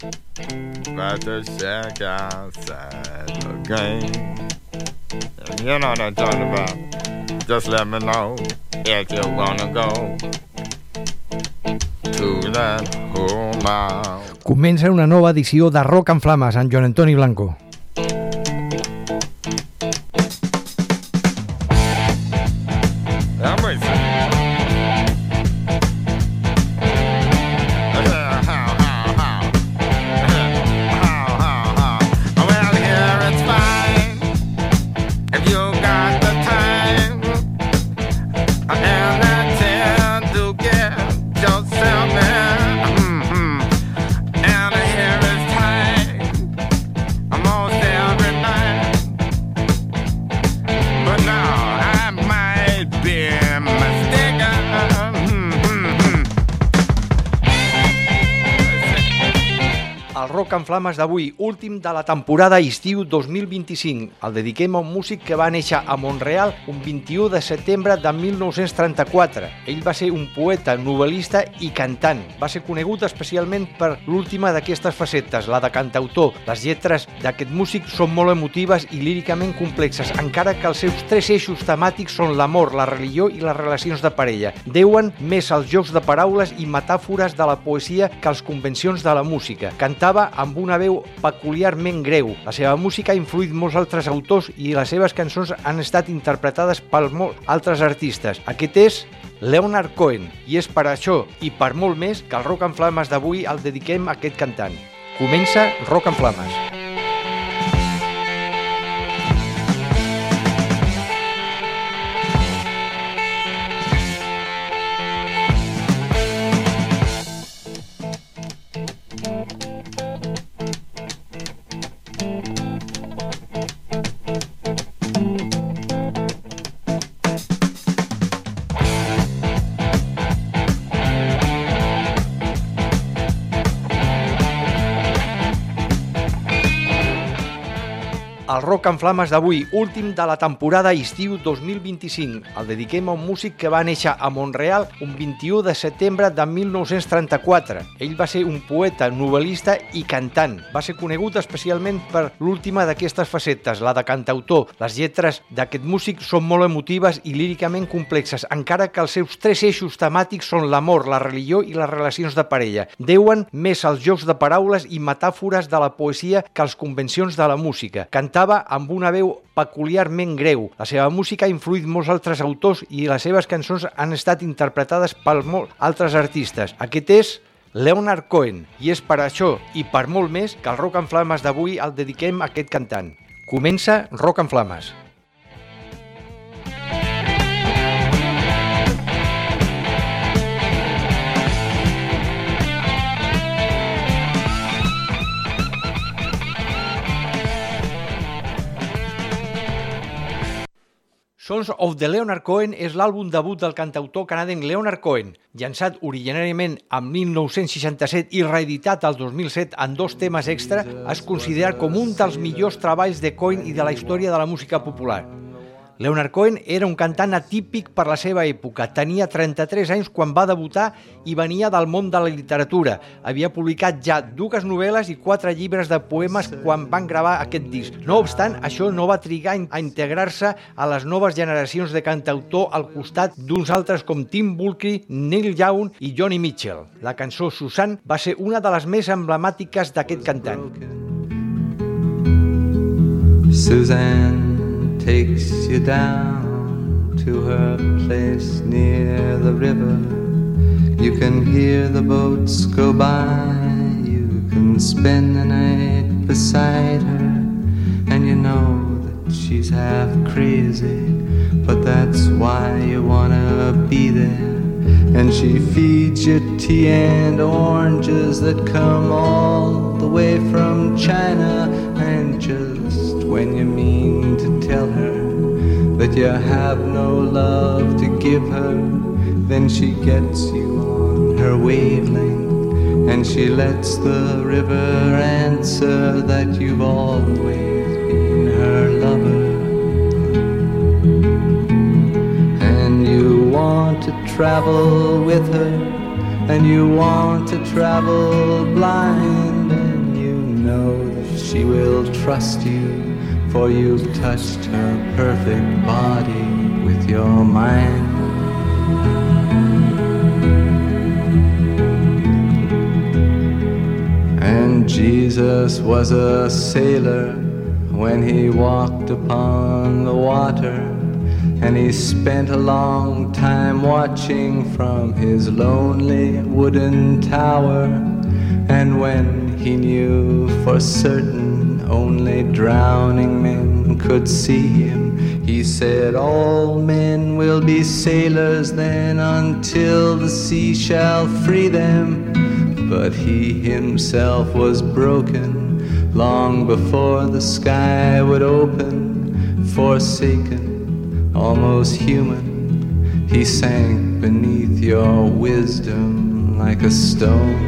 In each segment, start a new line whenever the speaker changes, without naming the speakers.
About to check outside the game. You know what I'm talking about. Just let me know if you wanna go to that whole mile.
Comença una nova edició de Rock en Flames amb Joan Antoni Blanco. Rock en Flames d'avui, últim de la temporada estiu 2025. El dediquem a un músic que va néixer a Mont-real un 21 de setembre de 1934. Ell va ser un poeta, novel·lista i cantant. Va ser conegut especialment per l'última d'aquestes facetes, la de cantautor. Les lletres d'aquest músic són molt emotives i líricament complexes, encara que els seus tres eixos temàtics són l'amor, la religió i les relacions de parella. Deuen més als jocs de paraules i metàfores de la poesia que als convencions de la música. Cantava amb una veu peculiarment greu. La seva música ha influït molts altres autors i les seves cançons han estat interpretades per molts altres artistes. Aquest és Leonard Cohen i és per això i per molt més que el Rock en Flames d'avui el dediquem a aquest cantant. Comença Rock en Flames. El Rock en Flames d'avui, últim de la temporada estiu 2025. El dediquem a un músic que va néixer a Mont-real un 21 de setembre de 1934. Ell va ser un poeta, novel·lista i cantant. Va ser conegut especialment per l'última d'aquestes facetes, la de cantautor. Les lletres d'aquest músic són molt emotives i líricament complexes, encara que els seus tres eixos temàtics són l'amor, la religió i les relacions de parella. Deuen més als jocs de paraules i metàfores de la poesia que als convencions de la música. Cantava amb una veu peculiarment greu. La seva música ha influït molts altres autors i les seves cançons han estat interpretades per molts altres artistes. Aquest és Leonard Cohen i és per això i per molt més que el Rock en Flames d'avui el dediquem a aquest cantant. Comença Rock en Flames. Sons of the Leonard Cohen és l'àlbum debut del cantautor canadenc Leonard Cohen, llançat originàriament en 1967 i reeditat al 2007 en 2 temes extra, és considerat com un dels millors treballs de Cohen i de la història de la música popular. Leonard Cohen era un cantant atípic per la seva època. Tenia 33 anys quan va debutar i venia del món de la literatura. Havia publicat ja 2 novel·les i 4 llibres de poemes quan van gravar aquest disc. No obstant, això no va trigar a integrar-se a les noves generacions de cantautor al costat d'uns altres com Tim Bulkeley, Neil Young i Joni Mitchell. La cançó Susan va ser una de les més emblemàtiques d'aquest cantant.
Suzanne takes you down to her place near the river. You can hear the boats go by. You can spend the night beside her. And you know that she's half crazy, but that's why you wanna be there. And she feeds you tea and oranges that come all the way from China. And just when you mean to tell her that you have no love to give her, then she gets you on her wavelength, and she lets the river answer that you've always been her lover. And you want to travel with her, and you want to travel blind, trust you, for you've touched her perfect body with your mind. And Jesus was a sailor when he walked upon the water, and he spent a long time watching from his lonely wooden tower. And when he knew for certain only drowning men could see him, he said, all men will be sailors then until the sea shall free them. But he himself was broken long before the sky would open. Forsaken, almost human, he sank beneath your wisdom like a stone.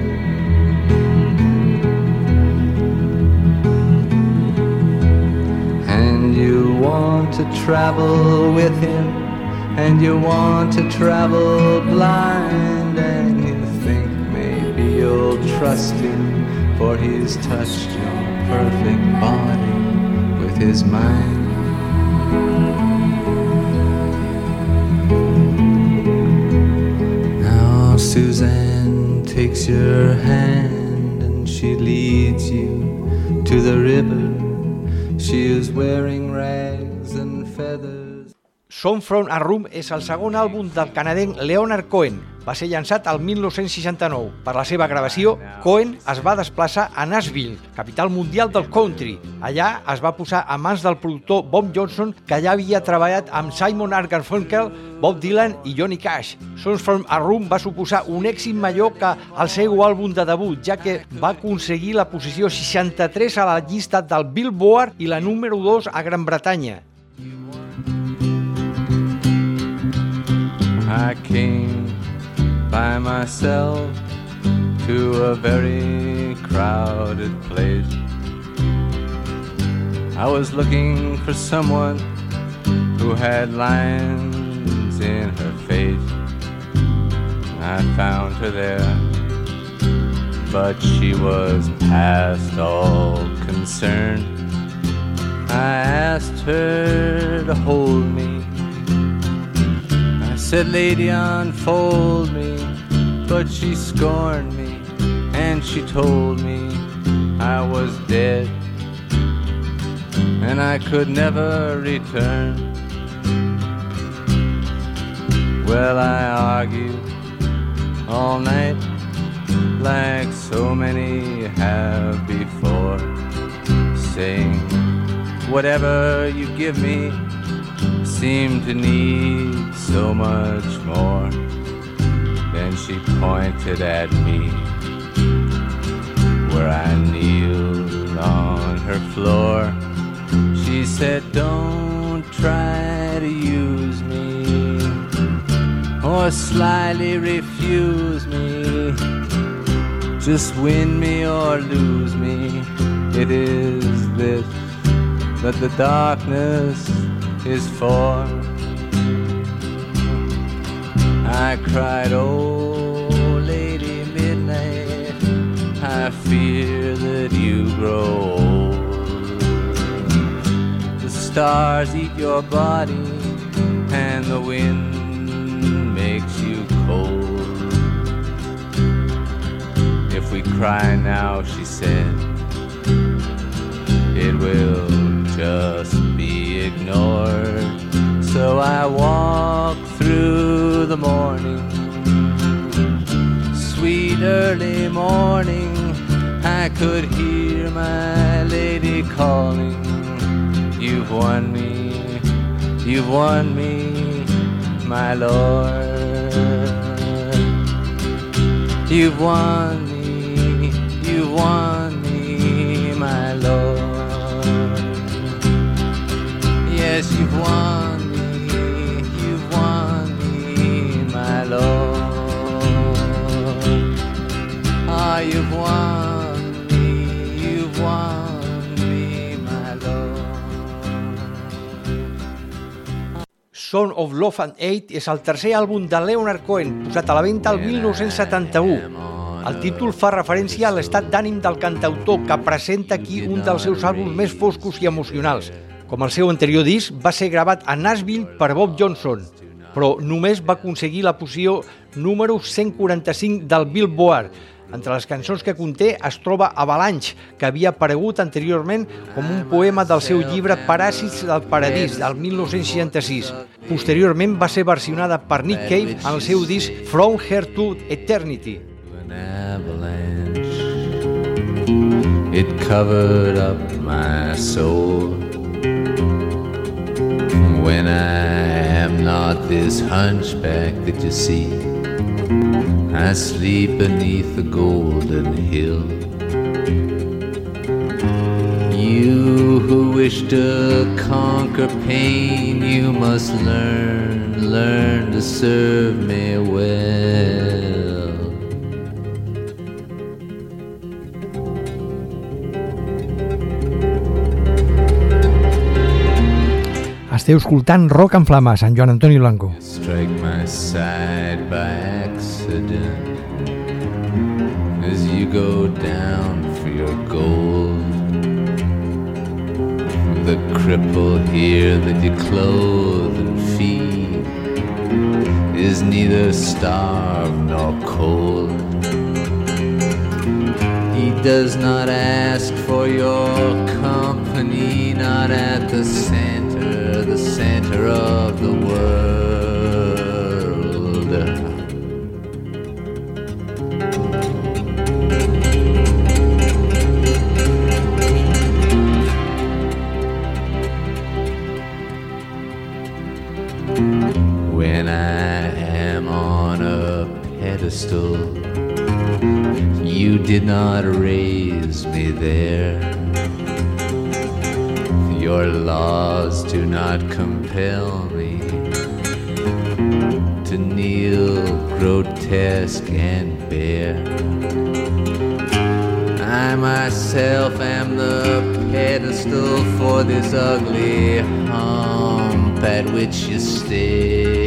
And you want to travel with him, and you want to travel blind, and you think maybe you'll trust him, for he's touched your perfect body with his mind. Now Suzanne takes your hand and she leads you to the river. She is wearing rags and feathers.
Song from a Room és el segon àlbum del canadenc Leonard Cohen. Va ser llançat al 1969. Per la seva gravació, Cohen es va desplaçar a Nashville, capital mundial del country. Allà es va posar a mans del productor Bob Johnson, que ja havia treballat amb Simon & Garfunkel, Bob Dylan i Johnny Cash. Songs from a Room va suposar un èxit major que el seu àlbum de debut, ja que va aconseguir la posició 63 a la llista del Billboard i la número 2 a Gran Bretanya.
I came by myself to a very crowded place. I was looking for someone who had lines in her face. I found her there, but she was past all concern. I asked her to hold me. I said, lady, unfold me, but she scorned me, and she told me I was dead, and I could never return. Well, I argued all night, like so many have before, saying, whatever you give me seemed to need so much more. Then she pointed at me, where I kneeled on her floor. She said, don't try to use me, or slyly refuse me. Just win me or lose me. It is this that the darkness is for. I cried, oh, Lady Midnight, I fear that you grow old. The stars eat your body, and the wind makes you cold. If we cry now, she said, it will just be ignored. So I walk through the morning, sweet early morning. I could hear my lady calling, you've won me, my lord. You've won me, my lord. Yes, you've won me, my lord. Ah, you've won me, my lord.
Song of Love and Hate és el tercer àlbum de Leonard Cohen, posat a la venda el 1971. El títol fa referència a l'estat d'ànim del cantautor, que presenta aquí un dels seus àlbums més foscos i emocionals. Com el seu anterior disc, va ser gravat a Nashville per Bob Johnson, però només va aconseguir la posició número 145 del Billboard. Entre les cançons que conté es troba Avalanche, que havia aparegut anteriorment com un poema del seu llibre Paràsits del Paradís, del 1966. Posteriorment va ser versionada per Nick Cave en el seu disc From Here to Eternity.
It covered up my soul. When I am not this hunchback that you see, I sleep beneath the golden hill. You who wish to conquer pain, you must learn to serve me well.
Esteu escoltant Rock en Flames, en Joan Antoni Blanco.
Strike my side by accident as you go down for your gold. The cripple here that you clothe and feed is neither starved nor cold. He does not ask for your company, not at the center of the world. When I am on a pedestal, you did not raise me there. Your laws do not compel me to kneel grotesque and bare. I myself am the pedestal for this ugly hump at which you stare.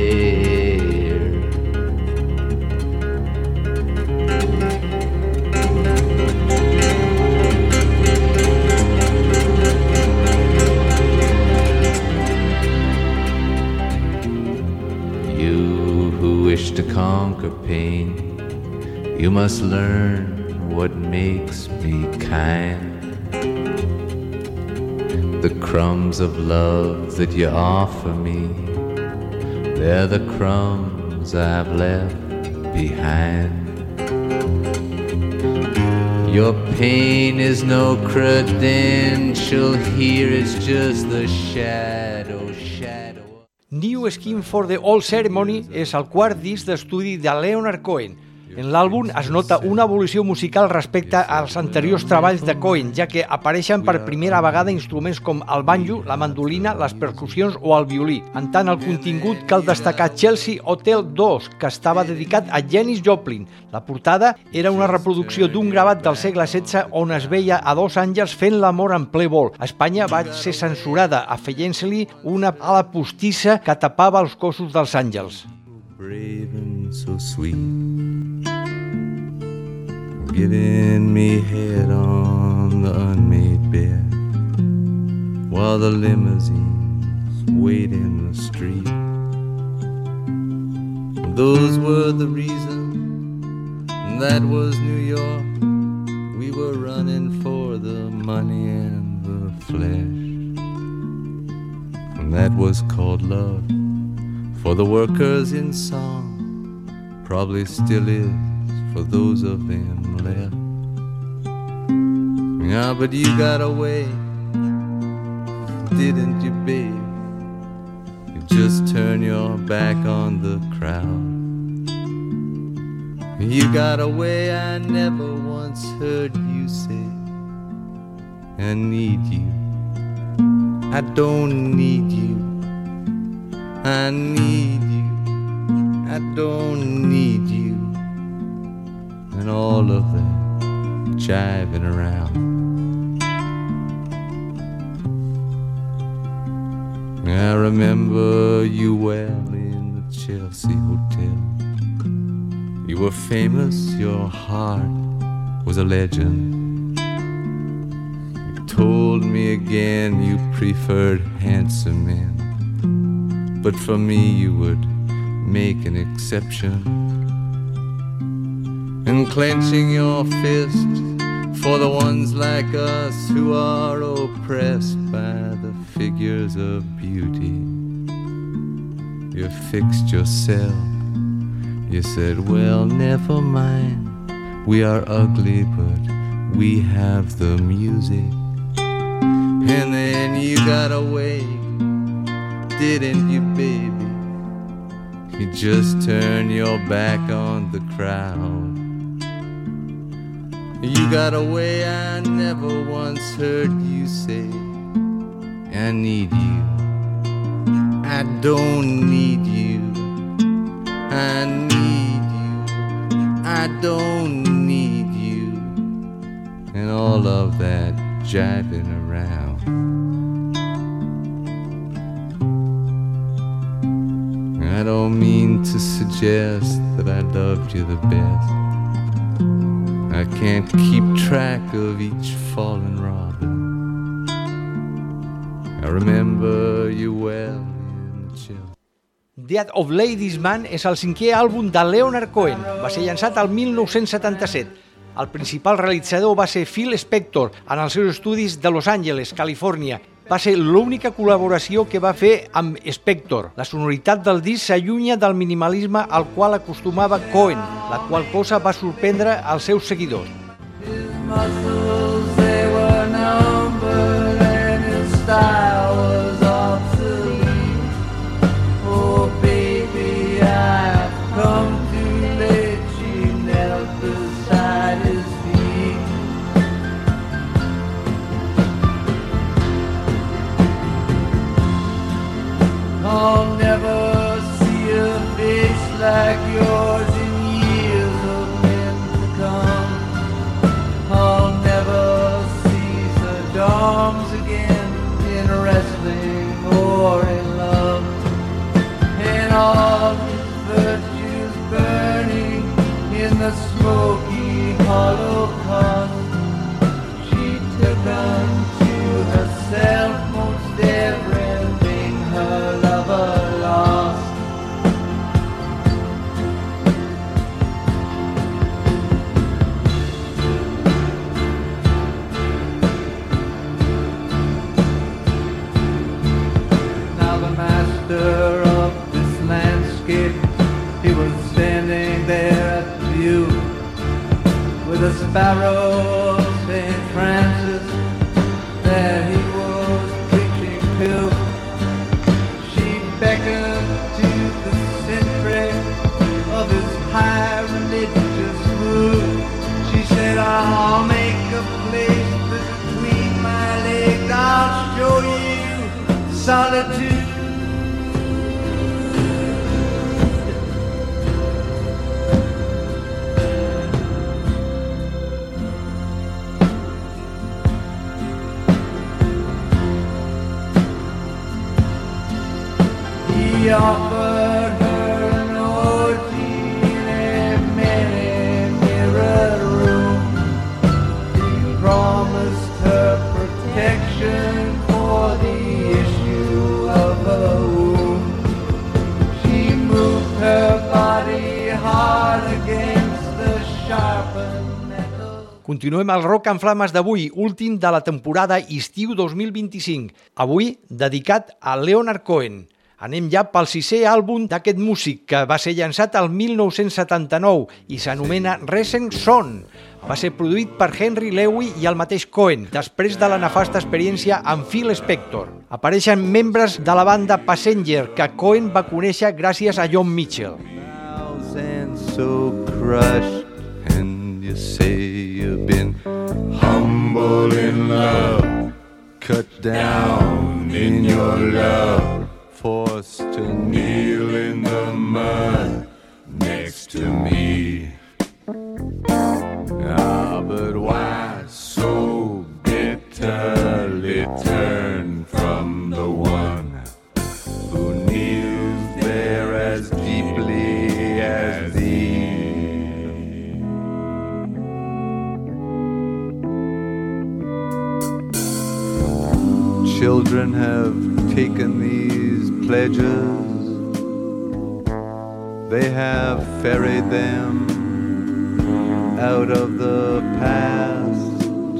To conquer pain, you must learn what makes me kind. The crumbs of love that you offer me, they're the crumbs I've left behind. Your pain is no credential here, it's just the shadow.
New Skin for the Old Ceremony és el quart disc d'estudi de Leonard Cohen. En l'àlbum es nota una evolució musical respecte als anteriors treballs de Cohen, ja que apareixen per primera vegada instruments com el banjo, la mandolina, les percussions o el violí. En tant, el contingut cal destacar Chelsea Hotel 2, que estava dedicat a Janis Joplin. La portada era una reproducció d'un gravat del segle XVI on es veia a dos àngels fent l'amor en ple vol. A Espanya va ser censurada, afegint-se-li una ala postissa que tapava els cossos dels àngels.
Brave and so sweet, giving me head on the unmade bed, while the limousines wait in the street. Those were the reasons, that was New York. We were running for the money and the flesh, and that was called love. For the workers in song, probably still is for those of them left. Yeah, but you got away, didn't you, babe? You just turn your back on the crowd. You got away, I never once heard you say, I need you, I don't need you. I need you, I don't need you, and all of that jiving around. I remember you well in the Chelsea Hotel. You were famous, your heart was a legend. You told me again you preferred handsome men, but for me you would make an exception. And clenching your fist for the ones like us who are oppressed by the figures of beauty, you fixed yourself. You said, well, never mind, we are ugly, but we have the music. And then you got away, didn't you, baby? You just turned your back on the crowd. You got away, I never once heard you say, I need you, I don't need you, I need you, I don't need you, and all of that jiving around. I don't mean to suggest that I loved you the best. I can't keep track of each fallen robin. I remember you well in the chill.
Death of Ladies Man és el cinquè àlbum de Leonard Cohen. Va ser llançat el 1977. El principal realitzador va ser Phil Spector en els seus estudis de Los Angeles, Califòrnia. Va ser l'única col·laboració que va fer amb Spector. La sonoritat del disc s'allunya del minimalisme al qual acostumava Cohen, la qual cosa va sorprendre als seus seguidors.
I'll never see a face like yours in years of men to come. I'll never see such arms again in wrestling or in love. And all his virtues burning in the smoky holocaust. She took unto herself most everything her lover lost. Now the master of this landscape, he was standing there at the view with a sparrow of St. Francis that he was preaching to. Beckoned to the century of his high religious mood. She said, I'll make a place between my legs, I'll show you solitude. He offered her an orgy in a many-mirrored room. He promised her protection for the issue of her womb. She moved her body hard against the sharpened metal.
Continuem el Rock en Flames d'avui, últim de la temporada estiu 2025. Avui dedicat a Leonard Cohen. Anem ja pel sisè àlbum d'aquest músic, que va ser llançat el 1979 i s'anomena Recent Son. Va ser produït per Henry Lewy i el mateix Cohen, després de la nefasta experiència amb Phil Spector. Apareixen membres de la banda Passenger, que Cohen va conèixer gràcies a John Mitchell.
And so crushed, and you say you've been humble in love, cut down in your love, forced to kneel in the mud next to me. Ah, but why so bitterly turn from the one who kneels there as deeply as thee? children have taken these pledges. They have ferried them out of the past.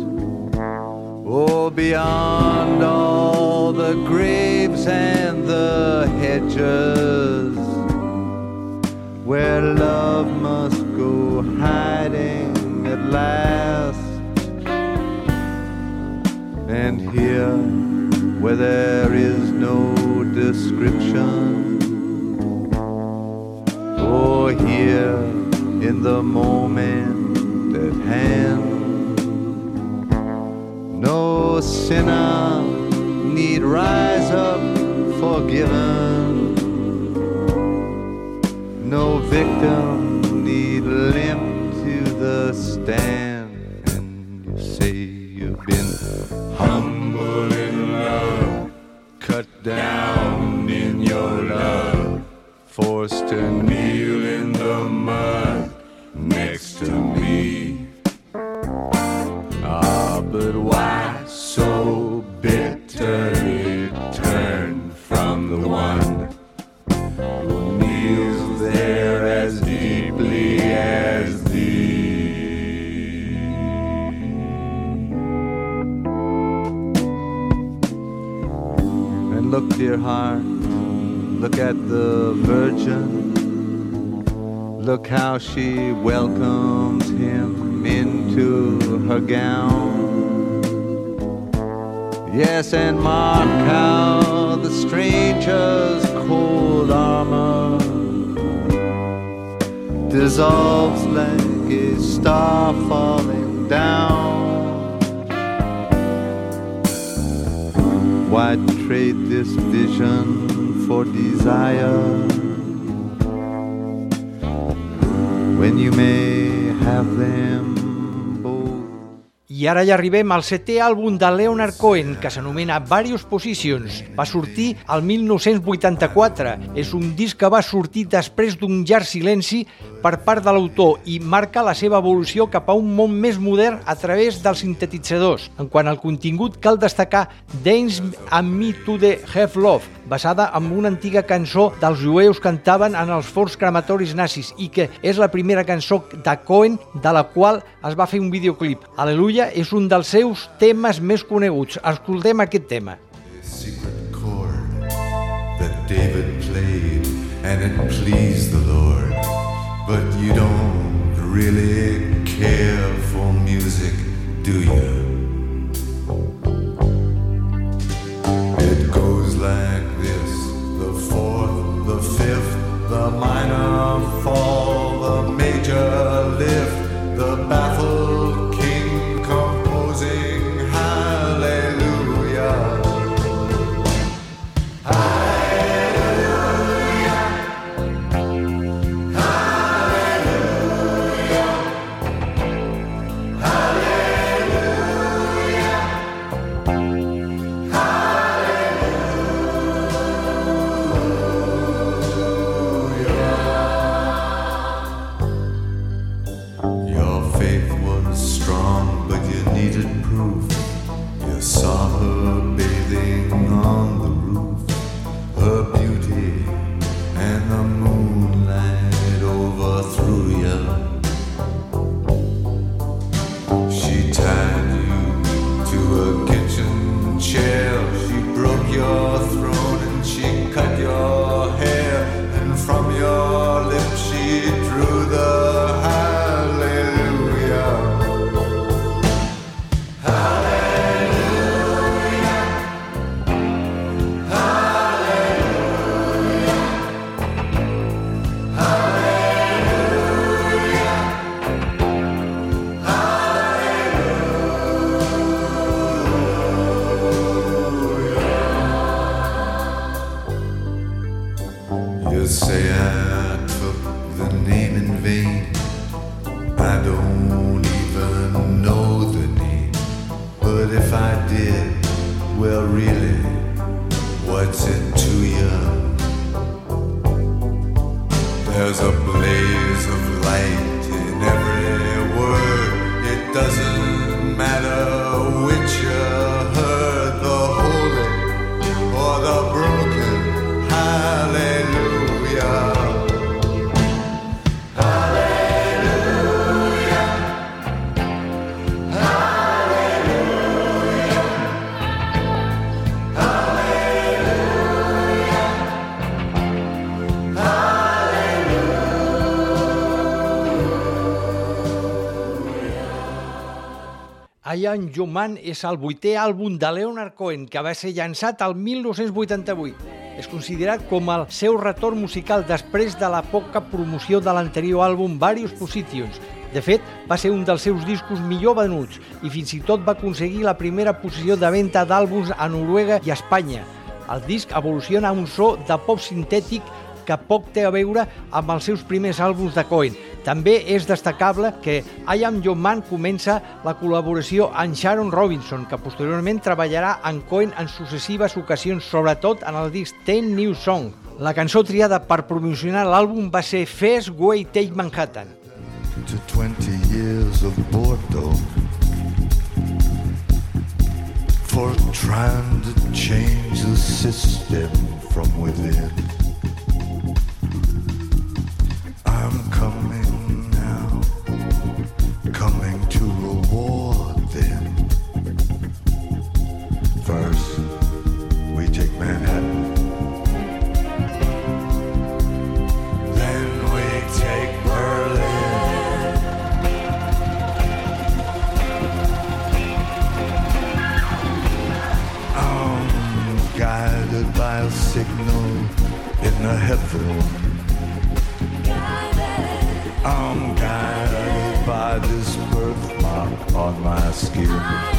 Oh, beyond all the graves and the hedges, where love must go hiding at last. And here, where there is no description, oh, here in the moment at hand, no sinner need rise up forgiven, no victim need limp to the stand. And you say you've been humble in love, cut down in your love, forced to kneel in the mud next to me. Ah, but why so bitterly turn from the one who kneels there as deeply as thee? And look, dear heart, look at the Virgin. Look how she welcomes him into her gown. Yes, and mark how the stranger's cold armor dissolves like a star falling down. Why trade this vision for desire when you may have them both?
I ara ja arribem al 7è àlbum de Leonard Cohen, que s'anomena Various Positions. Va sortir al 1984. És un disc que va sortir després d'un llarg silenci per part de l'autor i marca la seva evolució cap a un món més modern a través dels sintetitzadors. En quant al contingut, cal destacar Dance and Me to the Have Love, basada en una antiga cançó dels jueus que cantaven en els forns crematoris nazis i que és la primera cançó de Cohen de la qual es va fer un videoclip. Aleluia és un dels seus temes més coneguts. Escoltem aquest tema.
The secret chord that David played and it pleased the Lord, but you don't really care for music, do you? It goes like this: the fourth, the fifth, the minor fall, the major lift, the baffled king composing hallelujah. There's a blaze of light in every word. It doesn't matter which you heard, the holy
I Am Your Man és el 8è àlbum de Leonard Cohen, que va ser llançat el 1988. És considerat com el seu retorn musical després de la poca promoció de l'anterior àlbum Various Positions. De fet, va ser un dels seus discos millor venuts i fins i tot va aconseguir la primera posició de venda d'àlbums a Noruega i a Espanya. El disc evoluciona a un so de pop sintètic que poc té a veure amb els seus primers àlbums de Cohen. També és destacable que I Am Your Man comença la col·laboració amb Sharon Robinson, que posteriorment treballarà amb Cohen en successives ocasions, sobretot en el disc 10 New Song. La cançó triada per promocionar l'àlbum va ser First Way Take Manhattan.
To 20 years of boredom for trying to change the system from within. I'm coming now, coming to reward them. First, we take Manhattan. Then we take Berlin. I'm guided by a signal in the heavens. I'm guided by this birthmark on my skin.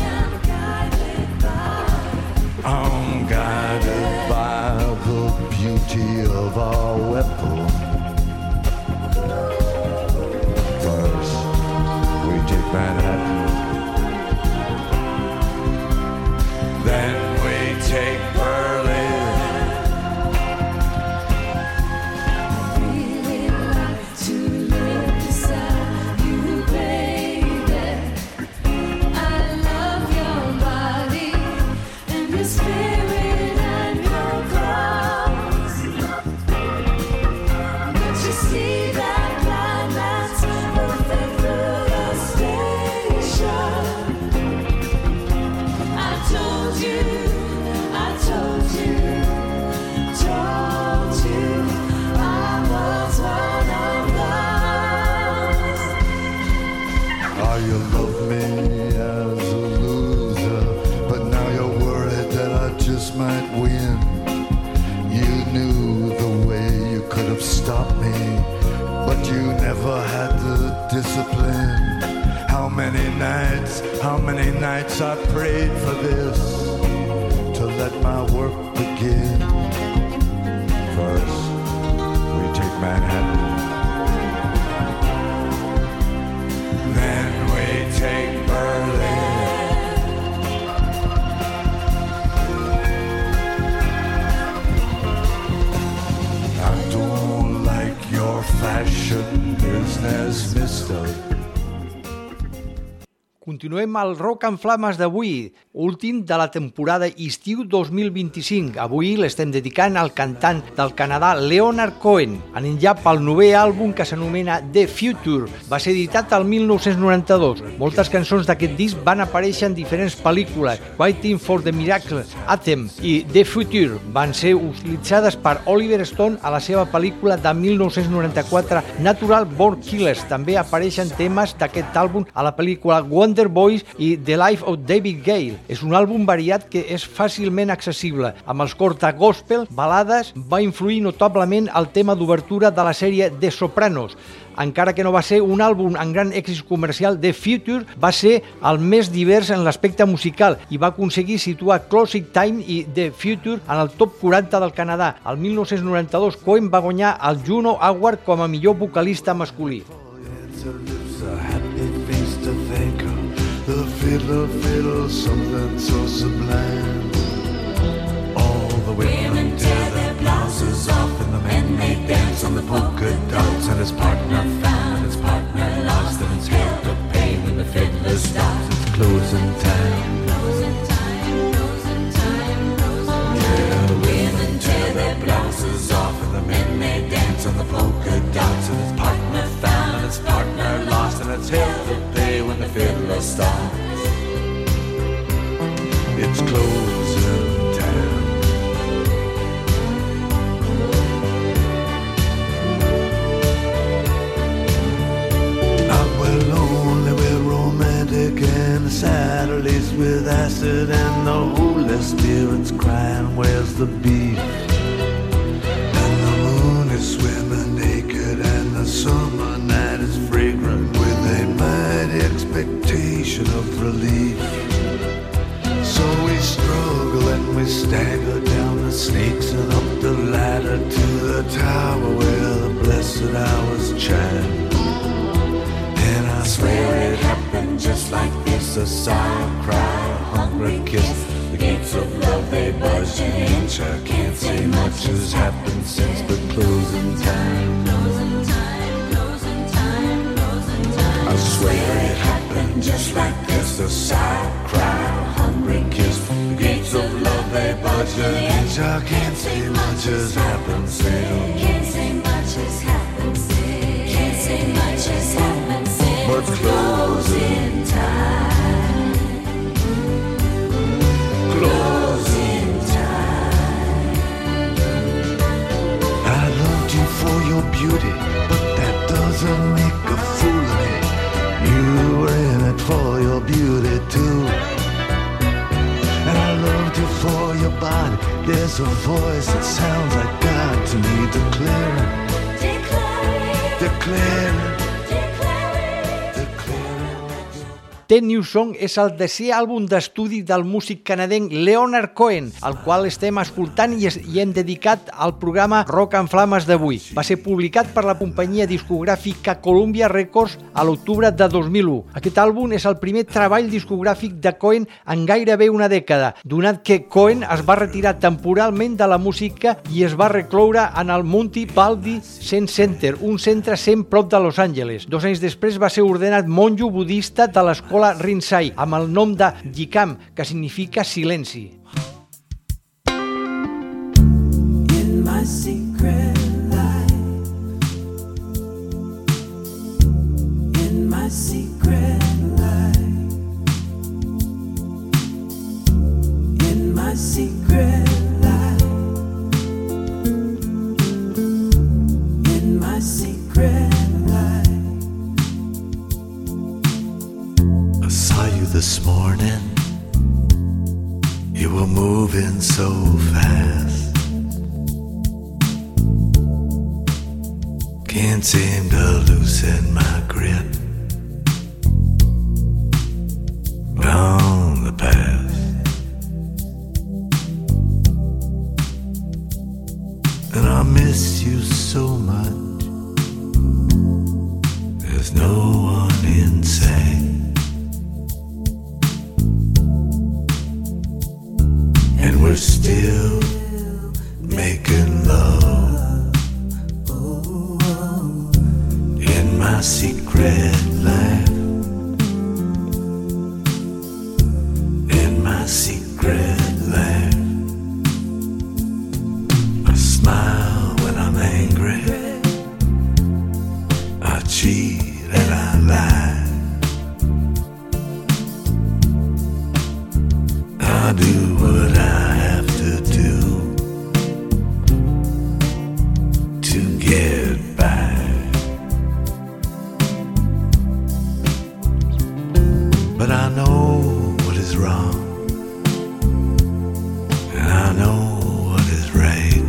I'm guided by the beauty of our weapon. First, we take Manhattan. Then we take Berlin. Might win. You knew the way you could have stopped me, but you never had the discipline. How many nights I prayed for this, to let my work begin. First, we take Manhattan. Then we take Berlin. Fashion business, mister.
Continuem al Rock en Flames d'avui, últim de la temporada estiu 2025. Avui l'estem dedicant al cantant del Canadà Leonard Cohen. Anem ja pel 9è àlbum que s'anomena The Future. Va ser editat el 1992. Moltes cançons d'aquest disc van aparèixer en diferents pel·lícules. Waiting for the Miracle, Anthem i The Future van ser utilitzades per Oliver Stone a la seva pel·lícula de 1994 Natural Born Killers. També apareixen temes d'aquest àlbum a la pel·lícula Wonder Boys i The Life of David Gale. És un àlbum variat que és fàcilment accessible. Amb els cors de gospel, balades, va influir notablement el tema d'obertura de la sèrie The Sopranos. Encara que no va ser un àlbum amb gran èxit comercial, The Future va ser el més divers en l'aspecte musical i va aconseguir situar Closing Time i The Future en el top 40 del Canadà. El 1992, Cohen va guanyar el Juno Award com a millor vocalista masculí.
The fiddle, something so sublime. All the women tear their blouses off, and the men they dance on the polka dots. And his partner found, his partner lost, and it's hell to pay when the fiddler stops. It's closing time. Yeah, the women tear their blouses off, and the men they dance on the polka dots. And his partner found, and his partner lost, and it's hell to pay when the fiddler stops. It's closing time. We're lonely, we're romantic, and the Saturday blessed and the Holy Spirit's crying, where's the beef? And the moon is swimming naked and the summer night is fragrant with a mighty expectation of relief. So we struggle and we stagger down the snakes and up the ladder to the tower where the blessed hours chime. And I swear it happened just like this, a sigh, a cry, a hungry kiss. The gates of love, they budge an inch. I can't say much has happened since the closing time. I swear it happened just like this, a sigh, a cry, a hungry kiss. The gates of love, they budge an inch. I can't say much has happened since.
Can't say much has happened since. Can't say much has happened since.
But closing time. Closing time. I loved you for your beauty, but that doesn't make a fool of me. You were in it for your beauty too. And I loved you for your body. There's a voice that sounds like God to me, declaring, declaring.
Ten New Song és el 10è àlbum d'estudi del músic canadenc Leonard Cohen, el qual estem escoltant i hem dedicat al programa Rock and Flames d'avui. Va ser publicat per la companyia discogràfica Columbia Records a l'octubre de 2001. Aquest àlbum és el primer treball discogràfic de Cohen en gairebé una dècada, donat que Cohen es va retirar temporalment de la música i es va recloure en el Monty Baldy Zen Center, un centre sent prop de Los Angeles. 2 anys després va ser ordenat monjo budista de l'escola Rinzai, amb el nom de Jikam, que significa silenci.
In my secret life, in my secret life, in my secret life, in my secret life.
I saw you this morning. You were moving so fast. Can't seem to loosen my grip on the past. And I miss you so much. There's no one in sight. And we're still making love in my secret life. In my secret life. I smile when I'm angry. I cheat and I lie. I do what I have to do to get by. But I know what is wrong, and I know what is right.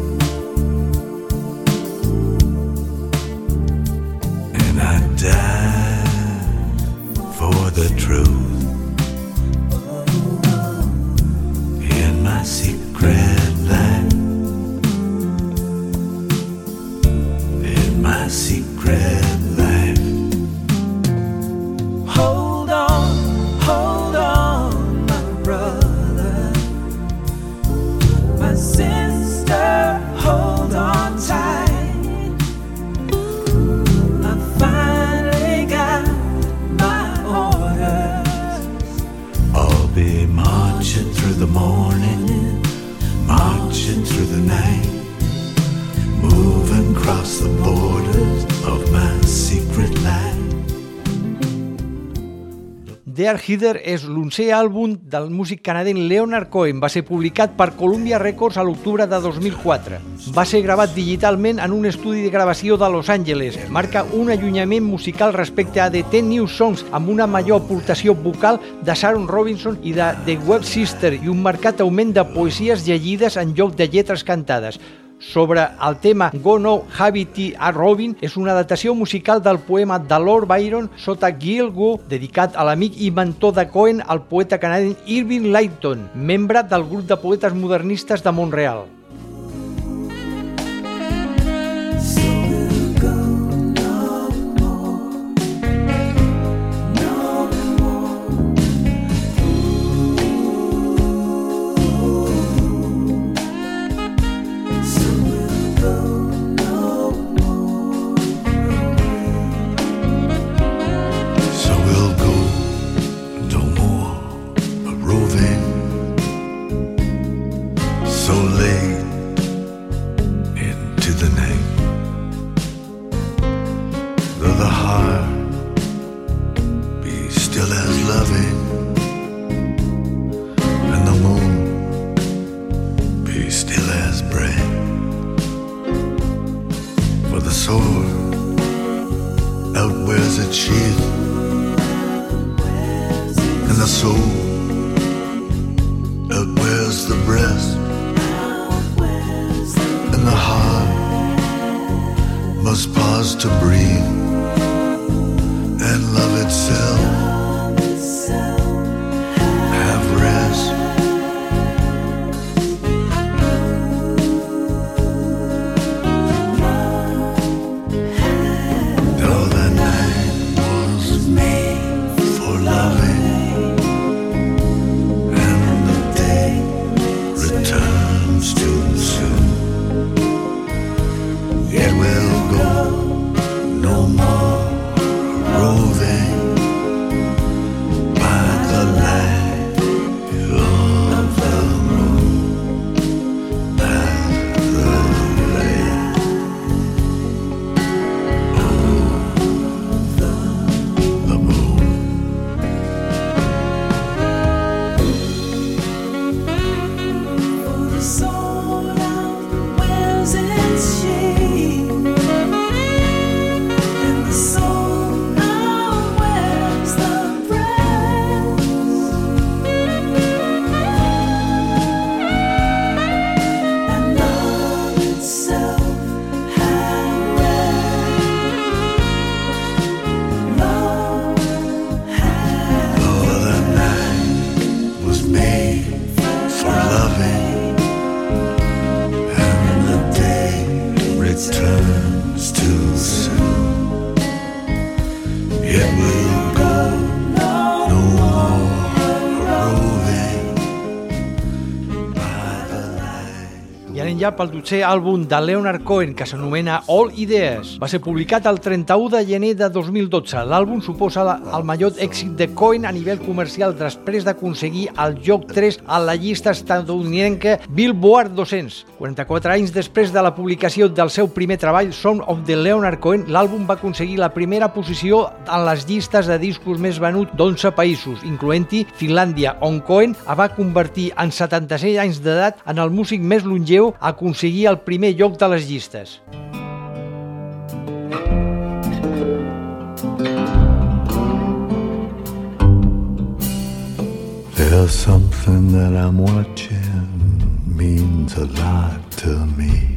And I die for the truth. My secret life, in my secret life.
Hold on, my brother, my sister, hold on tight. I finally got my orders.
I'll be marching through the morning, marching through the night, moving across the borders of my secret life.
Dear Heather és l'11è àlbum del músic canadenc Leonard Cohen. Va ser publicat per Columbia Records a l'octubre de 2004. Va ser gravat digitalment en un estudi de gravació de Los Angeles. Marca un allunyament musical respecte a The 10 New Songs, amb una major aportació vocal de Sharon Robinson i de The Web Sister i un marcat augment de poesies llegides en lloc de lletres cantades. Sobre el tema Go Now Habity a Robin és una adaptació musical del poema de Lord Byron sota Gil Gu, dedicat a l'amic i mentor de Cohen, el poeta canadenc Irving Layton, membre del grup de poetes modernistes de Mont-real. Ja pel 12è àlbum de Leonard Cohen, que s'anomena All Ideas. Va ser publicat el 31 de gener de 2012. L'àlbum suposa el major èxit de Cohen a nivell comercial després d'aconseguir el lloc 3 a la llista estatunidenca Billboard 200. 44 anys després de la publicació del seu primer treball, Song of the Leonard Cohen, l'àlbum va aconseguir la primera posició en les llistes de discos més venuts d'11 països, incloent-hi Finlàndia, on Cohen va convertir en 76 anys d'edat en el músic més longeu a aconseguir el primer lloc de les llistes.
There's something that I'm watching means a lot to me.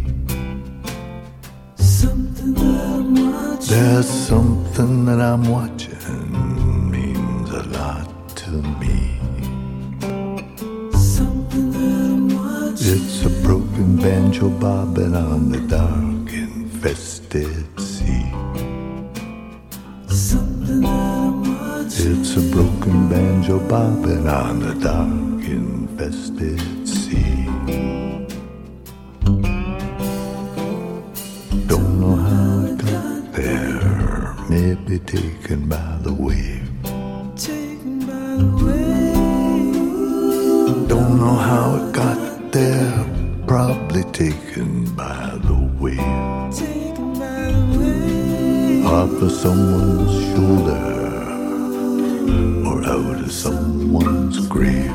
There's something that I'm watching means a lot to me. It's a broken banjo bobbing on the dark infested sea. It's a broken banjo bobbing on the dark infested sea. Don't know how it got there, maybe taken by the wave. Don't know how it got there, probably taken by the wave. Off of someone's shoulder, or out of someone's grave,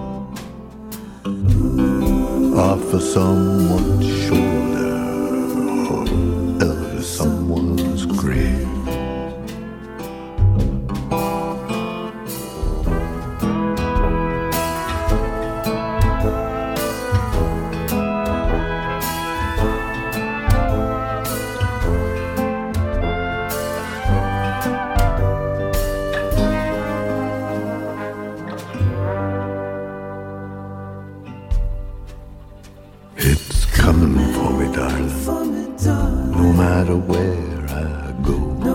off of someone's shoulder, or out of someone's grave. It's coming for me, darling, no matter where I go.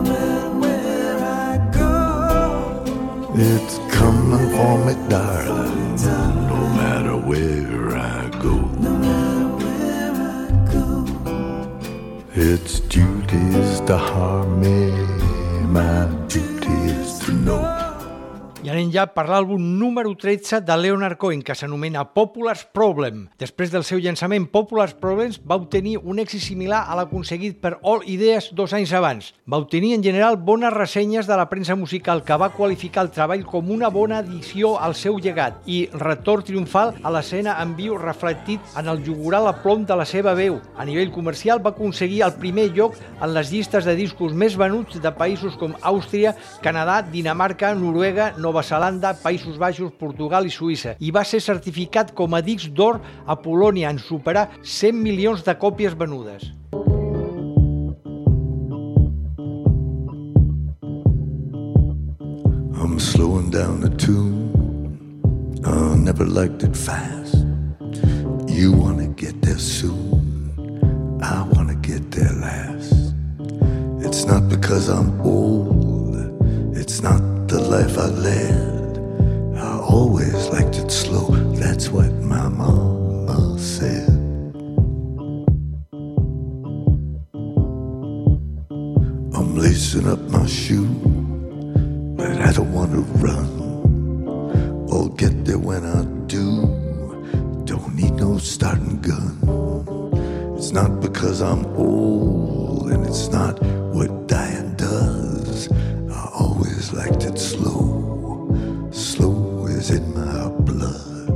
It's coming for me, darling, no matter where I go. Its duty is to harm me, my duty is to know.
I anem ja per l'àlbum número 13 de Leonard Cohen, que s'anomena Popular's Problem. Després del seu llançament, Popular's Problems va obtenir un èxit similar a l'aconseguit per All Ideas 2 anys abans. Va obtenir en general bones ressenyes de la premsa musical, que va qualificar el treball com una bona addició al seu llegat i retorn triomfal a l'escena en viu reflectit en el jugural aplom de la seva veu. A nivell comercial va aconseguir el primer lloc en les llistes de discos més venuts de països com Àustria, Canadà, Dinamarca, Noruega, Nova Zelanda, Països Baixos, Portugal i Suïssa, i va ser certificat com a disc d'or a Polònia en superar 100 milions de còpies venudes.
I'm slowing down the tune, I never liked it fast. You wanna get there soon, I wanna get there last. It's not because I'm old, it's not the life I led. I always liked it slow, that's what my mama said. I'm lacing up my shoe, but I don't want to run. I'll get there when I do, don't need no starting gun. It's not because I'm old, and it's not what dying does. I always liked it slow, slow is in my blood.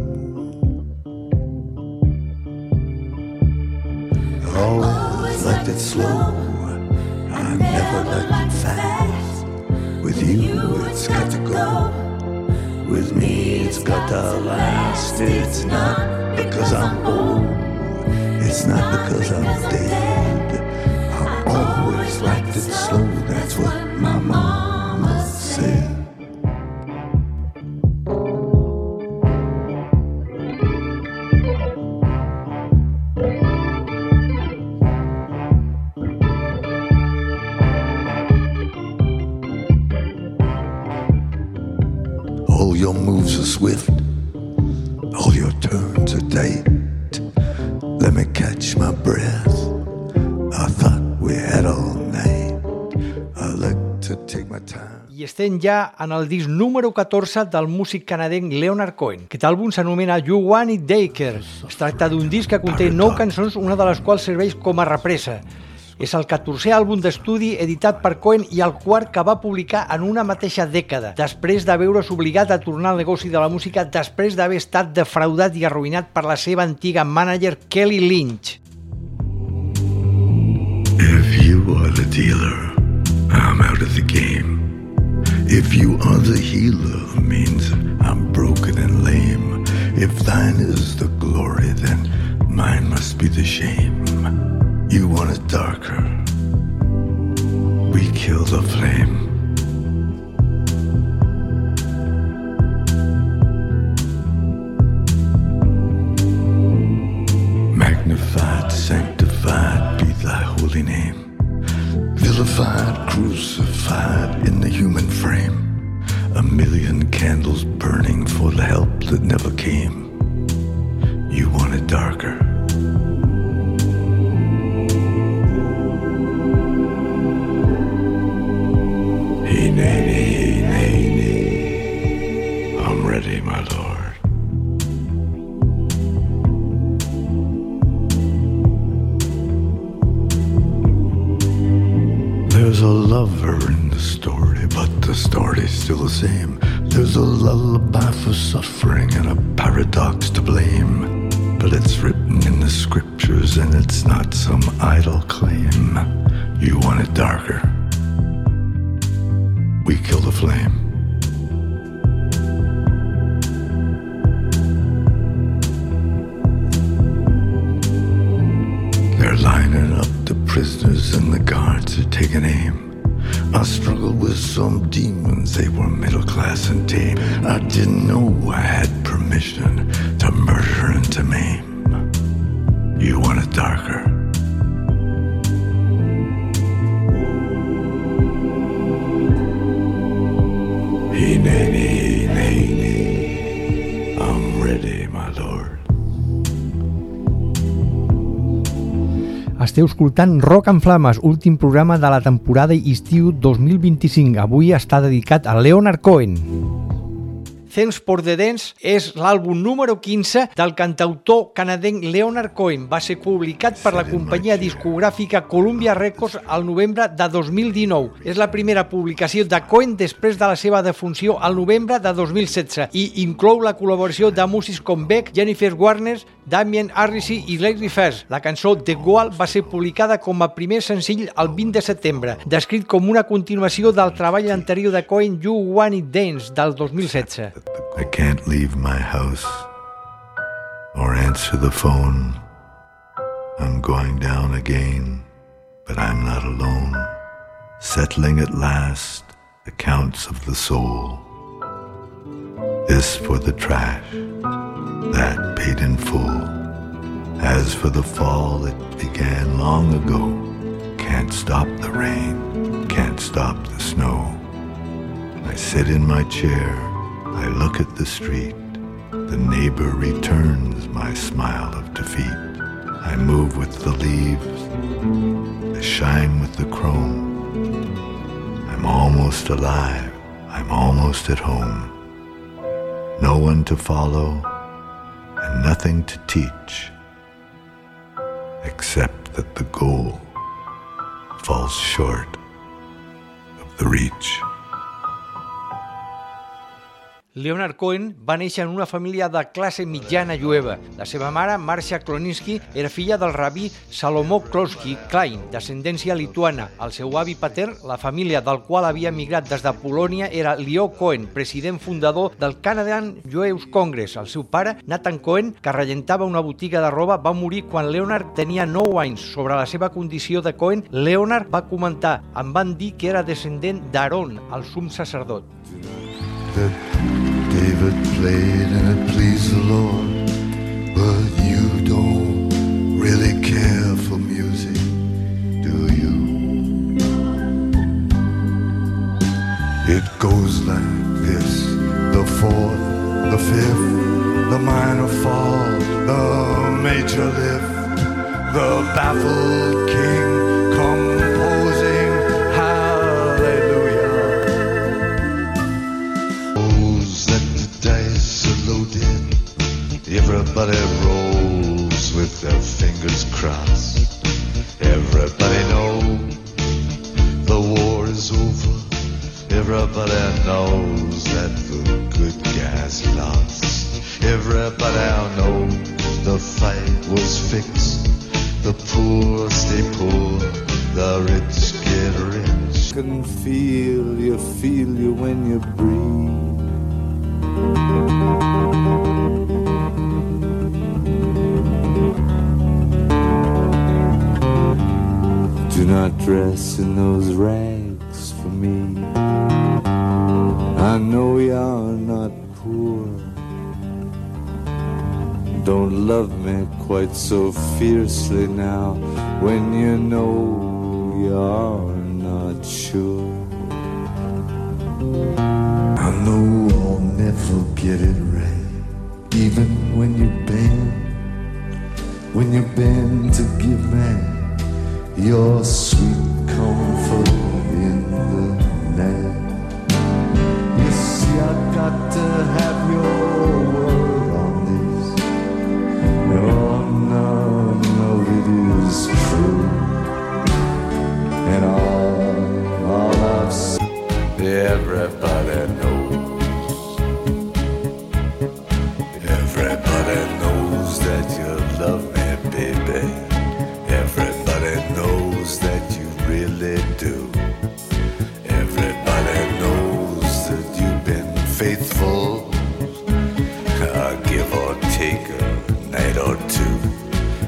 I always liked it slow, I never liked it fast. With you it's got to go, with me it's got to last. It's not because I'm old, it's not because I'm dead. I always liked it slow, that's what my mama said. All your moves are swift, all your turns are tight. Let me catch my breath, I thought we had all night. I like to take my time.
I estem ja en el disc número 14 del músic canadenc Leonard Cohen. Aquest àlbum s'anomena You Want It Daker. Es tracta d'un disc que conté 9 cançons, una de les quals serveix com a represa. És el 14è àlbum d'estudi editat per Cohen i el quart que va publicar en una mateixa dècada, després de veure's obligat a tornar al negoci de la música després d'haver estat defraudat i arruïnat per la seva antiga mànager Kelly Lynch.
If you are the dealer, I'm out of the game. If you are the healer, means I'm broken and lame. If thine is the glory, then mine must be the shame. You want it darker, we kill the flame. Magnified, sanctified be thy holy name. Vilified, crucified in the human frame. A million candles burning for the help that never came. You want it darker. I'm ready, my lord. There's a lover in the story, but the story's still the same. There's a lullaby for suffering and a paradox to blame. But it's written in the scriptures and it's not some idle claim. You want it darker, we kill the flame. They're lining up the prisoners and the guards are taking aim. I struggled with some demons, they were middle class and tame. I didn't know I had permission to murder and to maim. You want it darker, Hineni, Hineni, I'm ready, my lord.
Esteu escoltant Rock en Flames, últim programa de la temporada estiu 2025. Avui està dedicat a Leonard Cohen. Thanks for the Dance és l'àlbum número 15 del cantautor canadenc Leonard Cohen. Va ser publicat per la companyia discogràfica Columbia Records al novembre de 2019. És la primera publicació de Cohen després de la seva defunció al novembre de 2016 i inclou la col·laboració de músics com Beck, Jennifer Warner, Damien Harrison i Larry First. La cançó The Goal va ser publicada com a primer senzill el 20 de setembre, descrit com una continuació del treball anterior de Cohen You Want It Dance del 2016.
I can't leave my house or answer the phone. I'm going down again, but I'm not alone. Settling at last accounts of the soul. This for the trash, that paid in full. As for the fall, it began long ago. Can't stop the rain, can't stop the snow. I sit in my chair, I look at the street. The neighbor returns my smile of defeat. I move with the leaves, I shine with the chrome. I'm almost alive, I'm almost at home. No one to follow and nothing to teach, except that the goal falls short of the reach.
Leonard Cohen va néixer en una família de classe mitjana jueva. La seva mare, Marcia Kloninsky, era filla del rabí Salomó Klonsky Klein, d'ascendència lituana. El seu avi patern, la família del qual havia emigrat des de Polònia, era Leo Cohen, president fundador del Canadian Jewish Congress. El seu pare, Nathan Cohen, que regentava una botiga de roba, va morir quan Leonard tenia 9 anys. Sobre la seva condició de Cohen, Leonard va comentar: "Em van dir que era descendent d'Aaron, el sum sacerdot."
David played and it pleased the Lord, but you don't really care for music, do you? It goes like this: the fourth, the fifth, the minor fall, the major lift, the baffled king composing hallelujah. Dice are loaded, everybody rolls with their fingers crossed. Everybody knows the war is over. Everybody knows that the good guys lost. Everybody knows the fight was fixed. The poor stay poor, the rich get rich. Can feel you when you breathe. Do not dress in those rags for me. I know you're not poor. Don't love me quite so fiercely now when you know you're not sure. I know I'll never get it right, even when you bend to give me your sweet comfort in the night. You see, I got to have your word on this. Oh, none of it is true, and all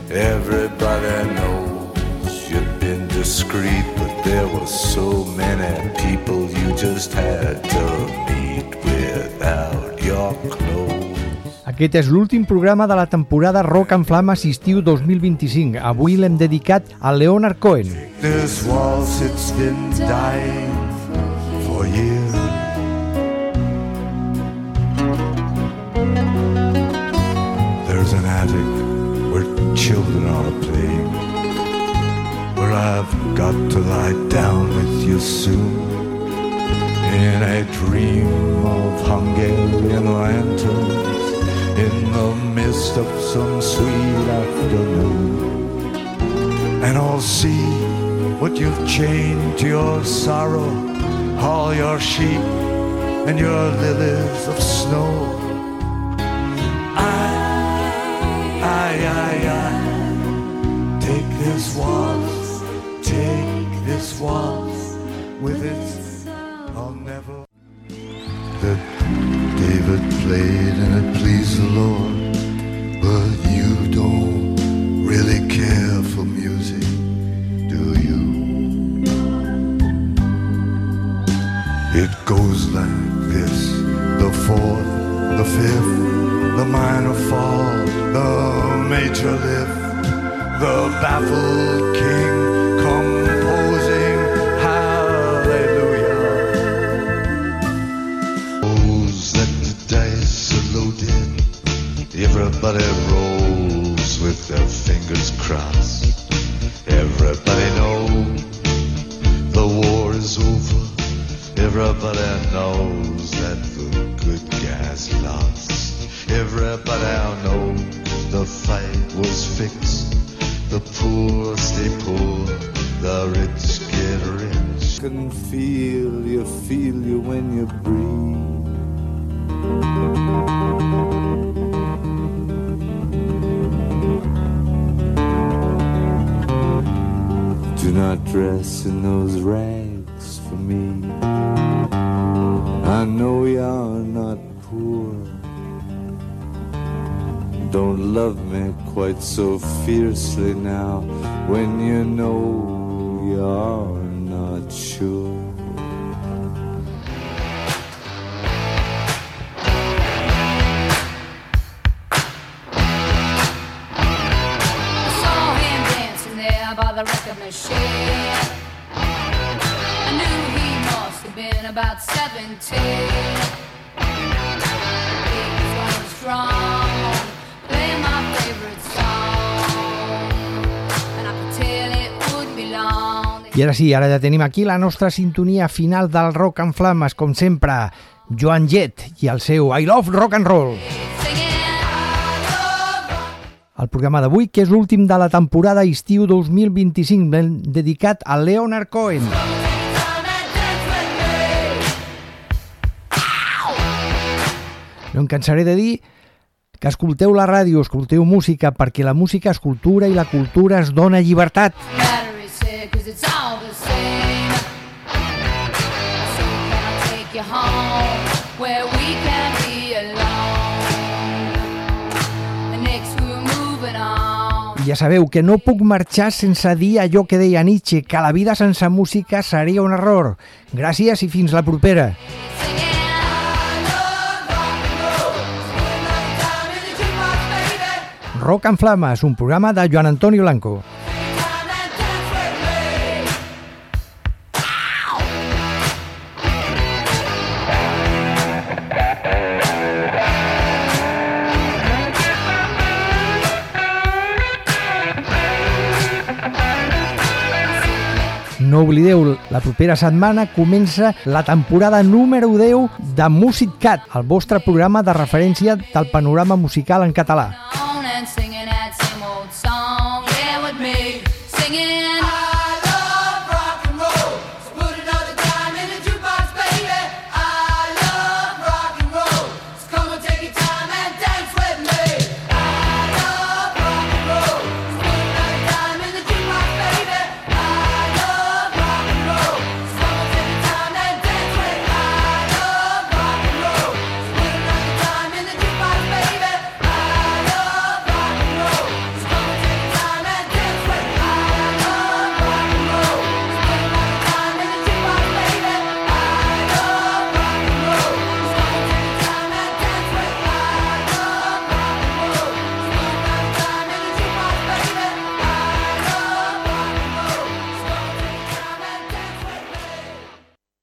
Everybody knows you've been discreet, but there were so many people you just had to meet without your clothes.
Aquest és l'últim programa de la temporada Rock en Flames estiu 2025. Avui l'hem dedicat a Leonard Cohen.
This waltz, it's been dying for years. There's an attic where children are playing, where I've got to lie down with you soon, in a dream of Hungarian lanterns, in the midst of some sweet afternoon. And I'll see what you've chained to your sorrow, all your sheep and your lilies of snow. Take this waltz with its I'll never. That David played and it pleased the Lord, but you don't really care for music, do you? It goes like this: the fourth, the fifth, the minor fall, the major lift, the baffled king composing hallelujah. Those that the dice are loaded, everybody rolls with their fingers crossed. Everybody knows the war is over. Everybody knows that the good guy's lost. Everybody knows the fight was fixed. The poor stay poor, the rich get rich. Can feel you when you breathe. Do not dress in those rags for me. I know you're not poor. Don't love me quite so fiercely now, when you know you're not sure.
I saw him dancing there by the record machine. I knew he must have been about 17. He was going strong, playing my favorite song, and I could tell it would be long.
I ara sí, ara ja tenim aquí la nostra sintonia final del Rock en Flames, com sempre, Joan Jett i el seu I Love Rock and Roll. El programa d'avui, que és l'últim de la temporada estiu 2025, ben dedicat a Leonard Cohen. No em cansaré de dir que escolteu la ràdio, escolteu música, perquè la música és cultura i la cultura es dona llibertat. I ja sabeu que no puc marxar sense dir allò que deia Nietzsche, que la vida sense música seria un error. Gràcies i fins la propera. Rock en Flames, un programa de Joan Antonio Blanco. No oblideu, la propera setmana comença la temporada número 10 de Music Cat, el vostre programa de referència del panorama musical en català.